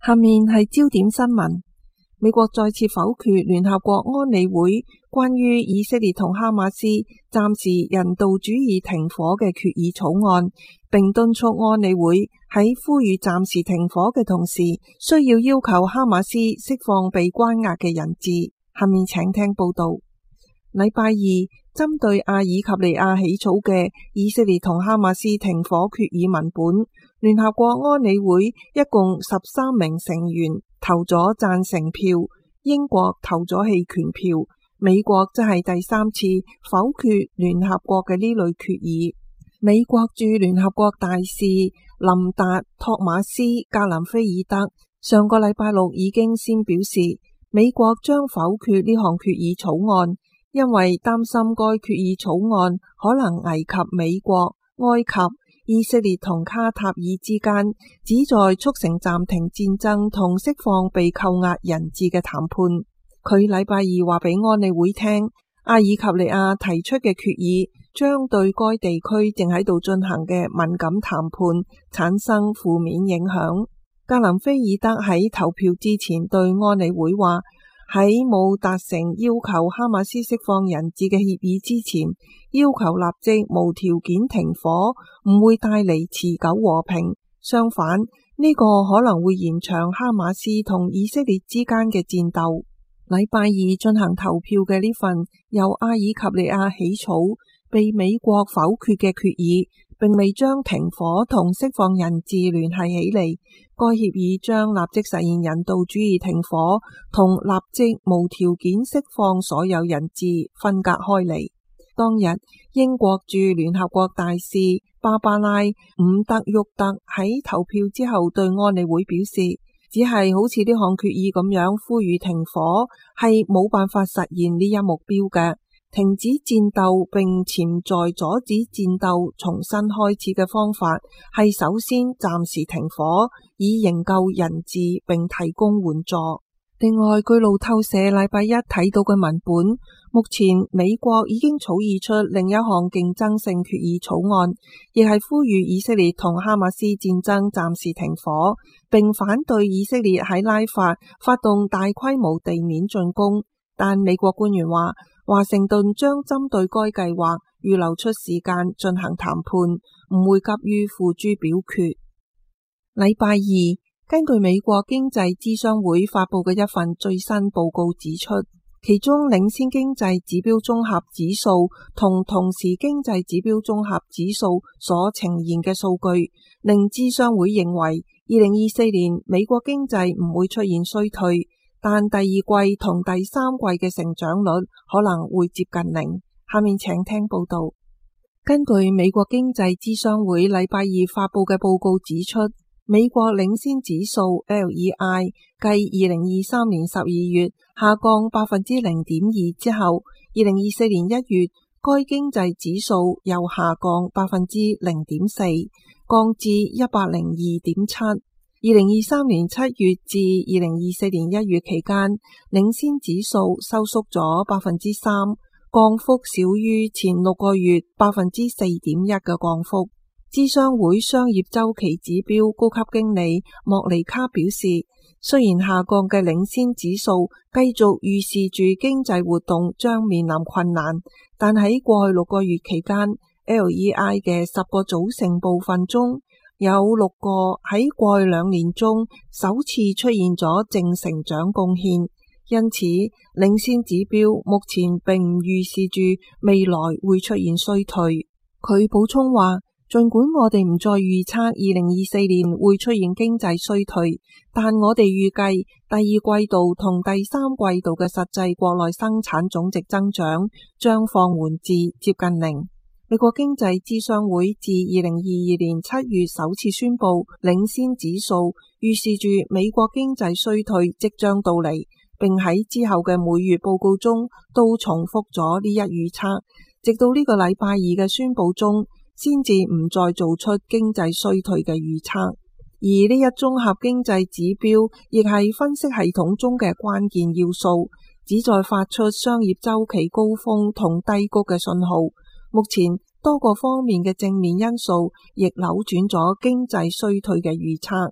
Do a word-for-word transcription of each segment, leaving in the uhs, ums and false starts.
下面係焦點新聞。美國再次否決聯合國安理會關於以色列同哈馬斯暫時人道主義停火嘅決議草案，並敦促安理會喺呼籲暫時停火嘅同時，需要要求哈馬斯釋放被關押嘅人質。下面請聽報道。禮拜二，針對阿爾及利亞起草嘅以色列同哈馬斯停火決議文本，聯合國安理會一共十三名成員投咗贊成票，英國投咗棄權票，美國則係第三次否決聯合國嘅呢類決議。美國駐聯合國大使林達托馬斯格林菲爾德上個禮拜六已經先表示，美國將否決呢項決議草案，因為擔心該決議草案可能危及美國、埃及、以色列同卡塔爾之間旨在促成暫停戰爭同釋放被扣押人質嘅談判。佢禮拜二話俾安理會聽，阿爾及利亞提出嘅決議將對該地區正喺度進行嘅敏感談判產生負面影響。格林菲爾德喺投票之前對安理會話，喺冇達成要求哈馬斯釋放人質嘅協議之前，要求立即無條件停火唔會帶嚟持久和平，相反，呢個可能會延長哈馬斯同以色列之間嘅戰鬥。禮拜二進行投票嘅呢份由阿爾及利亞起草、被美國否決嘅決議，並未將停火同釋放人質聯繫起嚟。該協議將立即實現人道主義停火同立即無條件釋放所有人質分隔開嚟。當日，英國駐聯合國大使芭芭拉·伍德沃德喺投票之後對安理會表示，只係好似呢項決議咁樣呼籲停火係冇辦法實現呢一目標嘅。停止戰鬥並潛在阻止戰鬥重新開始嘅方法係首先暫時停火，以營救人質並提供援助。另外，據路透社禮拜一睇到嘅文本，目前美國已經草擬出另一項競爭性決議草案，亦係呼籲以色列同哈馬斯戰爭暫時停火，並反對以色列喺拉法發動大規模地面進攻。但美國官員話，華盛頓將針對該計劃預留出時間進行談判，唔會急於付諸表決。禮拜二，根據美國經濟諮商會發佈嘅一份最新報告指出，其中領先經濟指標綜合指數同同時經濟指標綜合指數所呈現嘅數據，令諮商會認為二零二四年美國經濟唔會出現衰退，但第二季同第三季嘅成長率可能會接近零。下面請聽報道。根據美國經濟諮商會禮拜二發佈嘅報告指出，美國領先指數 L E I 繼二零二三年十二月下降百分之零點二之後，二零二四年一月該經濟指數又下降百分之零點四，降至一百零二點七。二零二三年七月至二零二四年一月期間，領先指數收縮咗百分之三，降幅少於前六個月百分之四點一嘅降幅。諮商會商業周期指標高級經理莫尼卡表示，雖然下降嘅領先指數繼續預示住經濟活動將面臨困難，但喺過去六個月期間 ，L E I 嘅十個組成部分中，有六個喺過去兩年中首次出現咗正成長貢獻，因此領先指標目前並唔預示住未來會出現衰退。佢補充話，儘管我哋唔再預測二零二四年會出現經濟衰退，但我哋預計第二季度同第三季度嘅實際國內生產總值增長將放緩至接近零。美國經濟諮商會自二零二二年七月首次宣布領先指數，預示住美國經濟衰退即將到嚟，並喺之後嘅每月報告中都重複咗呢一預測，直到呢個禮拜二嘅宣布中，先至唔再做出經濟衰退嘅預測。而呢一綜合經濟指標亦係分析系統中嘅關鍵要素，旨在發出商業週期高峰同低谷嘅信號。目前多個方面嘅正面因素亦扭轉咗經濟衰退嘅預測。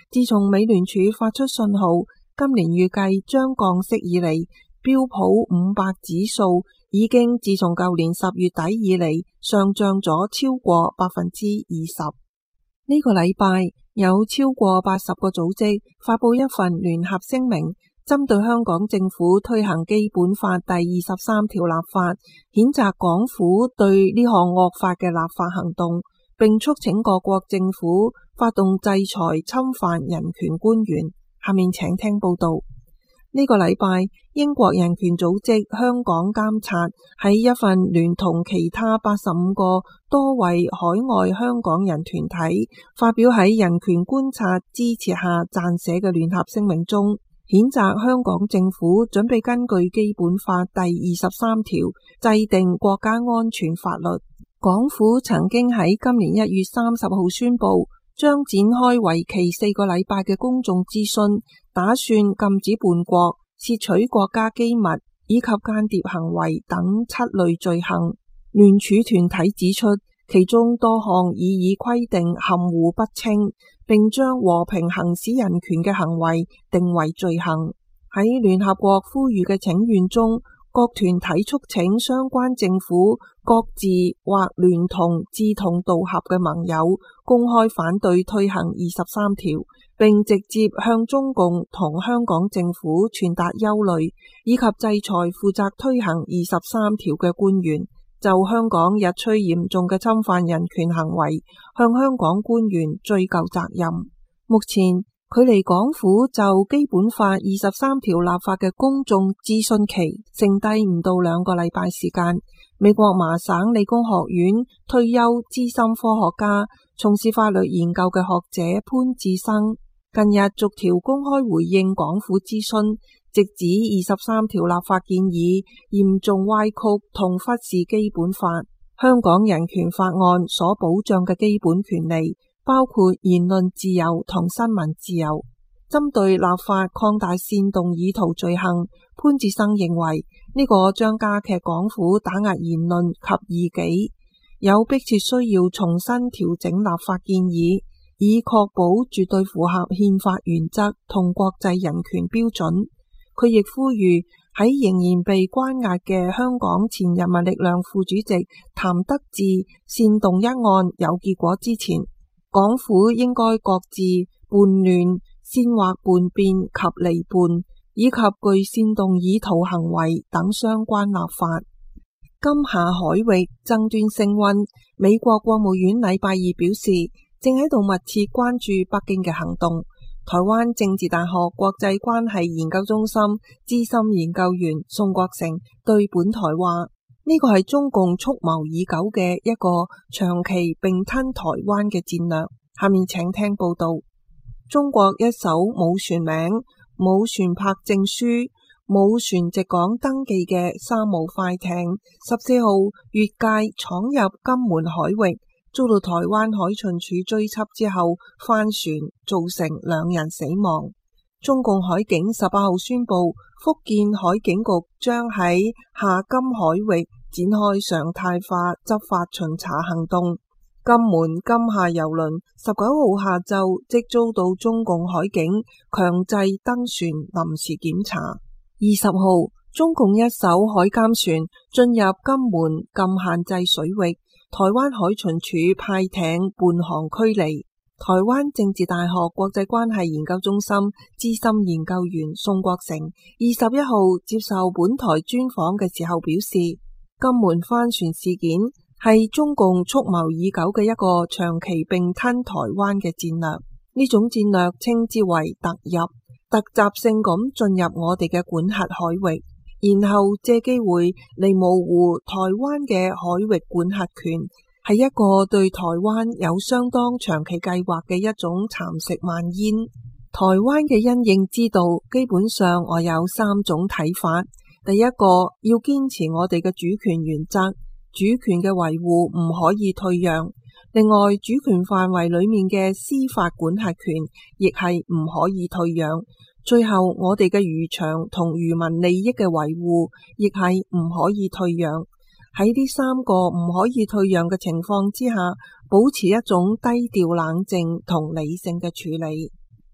自從美聯儲發出信號，今年預計將降息以嚟，標普五百指數已經自從舊年十月底以嚟上漲咗超過百分之二十。呢個禮拜有超過八十個組織發佈一份聯合聲明，針對香港政府推行基本法第二十三條立法，譴責港府對呢項惡法嘅立法行動，並促請各國政府發動制裁侵犯人權官員。下面請聽報道。呢個禮拜，英國人權組織香港監察喺一份聯同其他八十五個多位海外香港人團體發表喺人權觀察支持下撰寫嘅聯合聲明中，譴責香港政府準備根據基本法第二十三條制定國家安全法律。港府曾經喺今年一月三十號宣布，將展開為期四個禮拜嘅公眾諮詢，打算禁止叛國、竊取國家機密以及間諜行為等七類罪行。聯署團體指出，其中多項已以規定含糊不清，並將和平行使人權嘅行為定為罪行。喺聯合國呼籲嘅請願中，各團體促請相關政府各自或聯同志同道合嘅盟友公開反對推行二十三條，並直接向中共同香港政府傳達憂慮，以及制裁負責推行二十三條嘅官員，就香港日趨嚴重嘅侵犯人權行為向香港官員追究責任。目前距離港府就基本法二十三條立法嘅公眾諮詢期剩低唔到兩個禮拜時間。美國麻省理工學院退休資深科學家、從事法律研究嘅學者潘智生近日逐條公開回應港府諮詢，直指二十三條立法建議嚴重歪曲同忽視基本法、香港人權法案所保障嘅基本權利，包括言論自由同新聞自由。針對立法擴大煽動意圖罪行，潘智生認為呢個將加劇港府打壓言論及異己，有迫切需要重新調整立法建議，以確保絕對符合憲法原則同國際人權標準。佢亦呼籲喺仍然被關押嘅香港前人民力量副主席譚德志煽動一案有結果之前，港府應該擱置叛亂、煽惑叛變及離叛，以及具煽動意圖行為等相關立法。金廈海域爭端升溫，美國國務院禮拜二表示，正喺度密切關注北京嘅行動。台灣政治大學國際關係研究中心資深研究員宋國成對本台話：呢個係中共蓄謀已久嘅一個長期併吞台灣嘅戰略。下面請聽報道。中國一艘冇船名、冇船舶證書、冇船籍港登記嘅三無快艇，十四號越界闖入金門海域，遭到台灣海巡署追緝之後翻船，造成兩人死亡。中共海警十八號宣布，福建海警局將喺廈金海域展開常態化執法巡查行動。金門金廈郵輪十九號下晝即遭到中共海警強制登船臨時檢查。二十號，中共一艘海監船進入金門禁限制水域，台灣海巡署派艇伴航驅離。台灣政治大學國際關係研究中心資深研究員宋國成二十一號接受本台專訪嘅時候表示，金門翻船事件係中共蓄謀已久嘅一個長期併吞台灣嘅戰略，呢種戰略稱之為突入，突襲性咁進入我哋嘅管轄海域，然後借機會嚟模糊台灣嘅海域管轄權，係一個對台灣有相當長期計劃嘅一種蠶食蔓延。台灣嘅因應之道，基本上我有三種睇法。第一個，要堅持我哋嘅主權原則。主權嘅維護唔可以退讓，另外主權範圍裏面嘅司法管轄權亦係唔可以退讓。最後我哋嘅漁場同漁民利益嘅維護亦係唔可以退讓。喺呢三個唔可以退讓嘅情況之下，保持一種低調冷靜同理性嘅處理。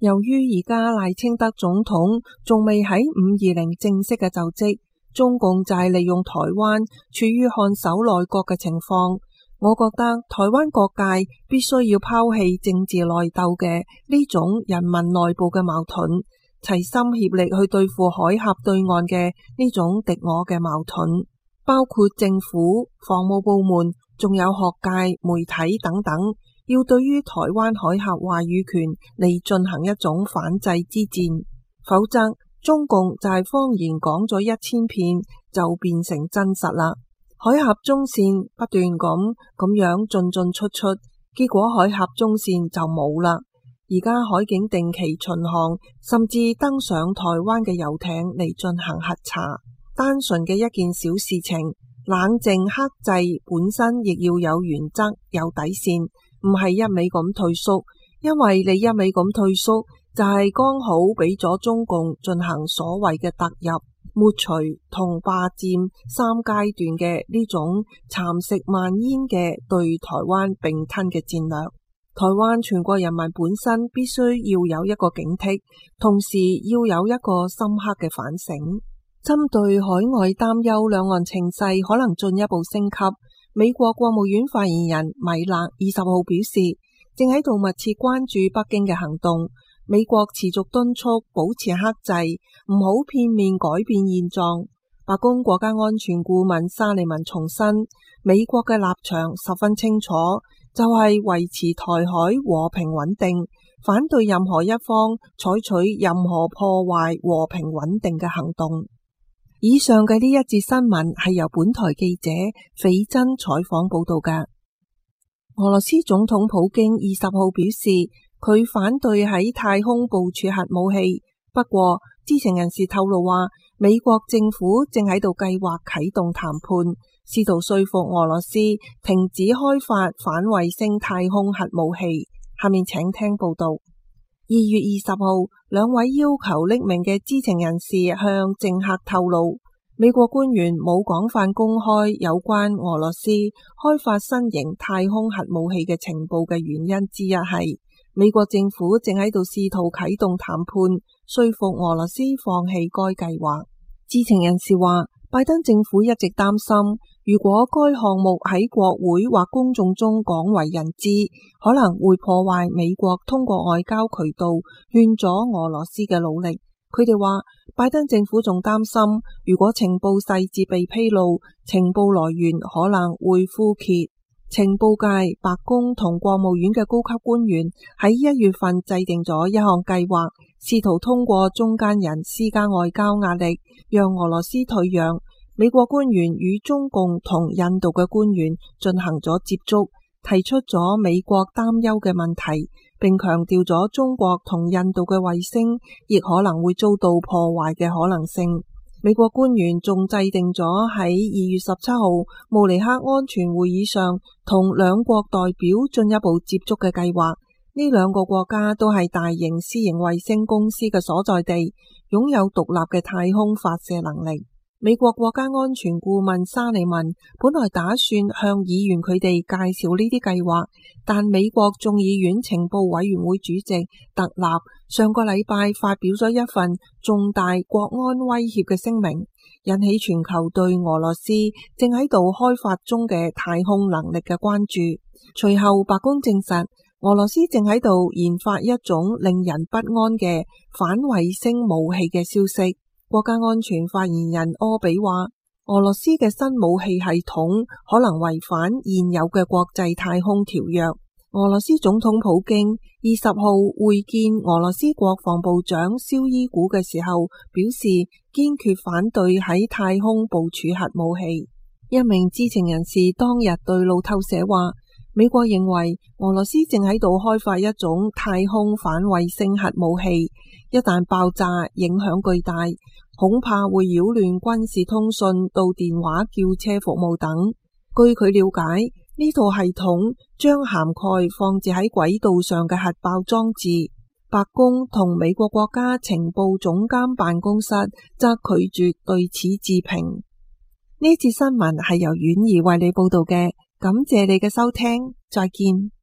由於而家賴清德總統仲未喺五二零正式嘅就職，中共就係利用台灣處於看守內閣嘅情況。我覺得台灣各界必須要拋棄政治內鬥嘅呢種人民內部嘅矛盾，齊心協力去對付海峽對岸嘅呢種敵我嘅矛盾，包括政府、防務部門，仲有學界、媒體等等，要對於台灣海峽話語權嚟進行一種反制之戰，否則中共就係謊言講咗一千遍就變成真實啦。海峽中線不斷咁咁樣進進出出，結果海峽中線就冇啦。而家海警定期巡航，甚至登上台灣嘅遊艇嚟進行核查。單純嘅一件小事情，冷靜克制本身亦要有原則有底線，唔係一味咁退縮。因為你一味咁退縮，就係剛好俾咗中共進行所謂嘅突入、抹除同霸佔三階段嘅呢種蠶食蔓延嘅對台灣併吞嘅戰略。台灣全國人民本身必須要有一個警惕，同時要有一個深刻嘅反省。針對海外擔憂兩岸情勢可能進一步升級，美國國務院發言人米勒二十號表示，正喺度密切關注北京嘅行動。美國持續敦促保持克制，唔好片面改變現狀。白宮國家安全顧問沙利文重申，美國嘅立場十分清楚，就係維持台海和平穩定，反對任何一方採取任何破壞和平穩定嘅行動。以上嘅呢一節新聞係由本台記者斐珍採訪報道嘅。俄羅斯總統普京二十號表示，佢反對喺太空部署核武器。不過，知情人士透露話，美國政府正喺度計劃啟動談判，試圖說服俄羅斯停止開發反衛星太空核武器。下面請聽報道。二月二十號，兩位要求匿名嘅知情人士向政客透露，美國官員冇廣泛公開有關俄羅斯開發新型太空核武器嘅情報嘅原因之一係，美國政府正喺度試圖啟動談判，說服俄羅斯放棄該計劃。知情人士話，拜登政府一直擔心，如果該項目喺國會或公眾中廣為人知，可能會破壞美國通過外交渠道勸阻俄羅斯嘅努力。佢哋話，拜登政府仲擔心，如果情報細節被披露，情報來源可能會枯竭。情報界、白宮同國務院嘅高級官員喺一月份制定咗一項計劃，試圖通過中間人施加外交壓力，讓俄羅斯退讓。美國官員與中共同印度嘅官員進行咗接觸，提出咗美國擔憂嘅問題，並強調咗中國同印度嘅衛星亦可能會遭到破壞嘅可能性。美國官員仲制定咗喺二月十七號慕尼黑安全會議上同兩國代表進一步接觸嘅計劃。呢兩個國家都係大型私營衛星公司嘅所在地，擁有獨立嘅太空發射能力。美國國家安全顧問沙利文本來打算向議員佢哋介紹呢啲計劃，但美國眾議院情報委員會主席特納上個禮拜發表咗一份重大國安威脅嘅聲明，引起全球對俄羅斯正喺度開發中嘅太空能力嘅關注。隨後白宮證實，俄羅斯正喺度研發一種令人不安嘅反衛星武器嘅消息。國家安全發言人柯比話，俄羅斯嘅新武器系統可能違反現有嘅國際太空條約。俄羅斯總統普京二十號會見俄羅斯國防部長紹伊古嘅時候，表示堅決反對喺太空部署核武器。一名知情人士當日對路透社話，美國認為俄羅斯正喺度開發一種太空反衛星核武器，一旦爆炸影響巨大，恐怕會擾亂軍事通訊到電話叫車服務等。據佢了解，呢套系統將涵蓋放置喺軌道上嘅核爆裝置。白宮同美國國家情報總監辦公室則拒絕對此置評。呢節新聞係由婉兒為你報道嘅，感謝你嘅收聽，再見。